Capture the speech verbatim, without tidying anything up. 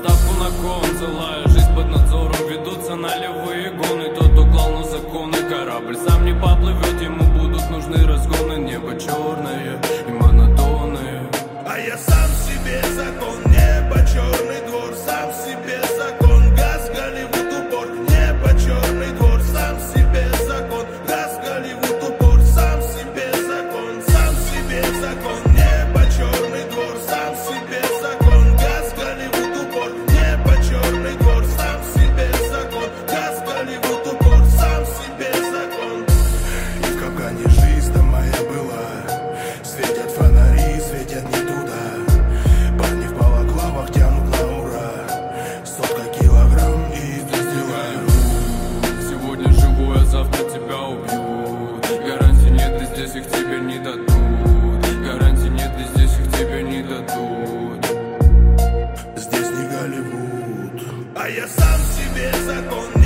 ставку на кон. Целая жизнь под надзором, ведутся налевые гоны. Тот, кто клал на законы, корабль сам не поплывет. Ему будут нужны разгоны. Небо черное и монотонное. А я сам себе закон, небо черный двор. Сам себе закон, газ, Голливуд, упор. Небо черный двор, сам себе закон, газ, Голливуд, упор. Сам себе закон, сам себе закон, небо черный двор. Сам себе закон, газ, Голливуд, упор. Небо черный двор, сам себе закон, газ, Голливуд, упор. Сам себе закон. И в капкане жизнь там моя была. Светят фонари, светят не туда. Парни в балаклавах тянут на ура. Сотка килограмм и сделаю. Сегодня живу, а завтра тебя убьют. Гарантий нет, и здесь их тебе не дадут. Гарантий нет, и здесь их тебе не дадут. Здесь не Голливуд. А я сам себе закон.